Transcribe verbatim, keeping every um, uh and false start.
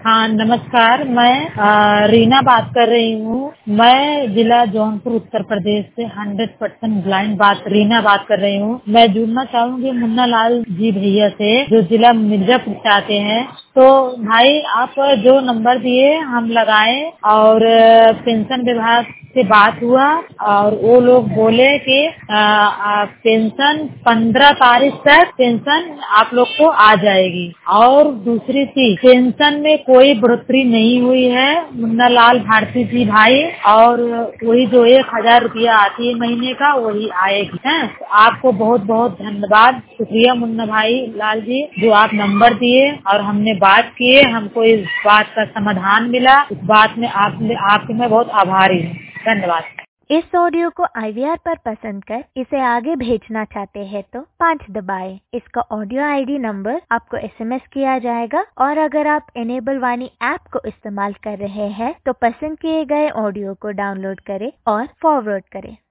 हाँ नमस्कार, मैं अ, रीना बात कर रही हूँ। मैं जिला जौनपुर उत्तर प्रदेश से हंड्रेड परसेंट ब्लाइंड बात रीना बात कर रही हूँ। मैं जुड़ना चाहूँगी मुन्ना लाल जी भैया से, जो जिला मिर्जापुर से आते हैं। तो भाई आप जो नंबर दिए हम लगाए और पेंशन विभाग से बात हुआ और वो लोग बोले कि आ, आ, पेंशन पंद्रह तारीख तक पेंशन आप लोग को आ जाएगी। और दूसरी चीज, पेंशन में कोई बढ़ोतरी नहीं हुई है मुन्ना लाल भारती जी भाई, और वही जो एक हजार रुपया आती है महीने का वही आएगी है। तो आपको बहुत बहुत धन्यवाद, शुक्रिया मुन्ना भाई लाल जी, जो आप नंबर दिए और हमने बात किए, हमको इस बात का समाधान मिला। इस बात में आप आपके मैं बहुत आभारी हूँ। धन्यवाद। इस ऑडियो को आई वी आर पर पसंद कर इसे आगे भेजना चाहते हैं तो पाँच दबाएं। इसका ऑडियो आई डी नंबर आपको एस एम एस किया जाएगा और अगर आप एनेबल वाणी ऐप को इस्तेमाल कर रहे हैं तो पसंद किए गए ऑडियो को डाउनलोड करें और फॉरवर्ड करें।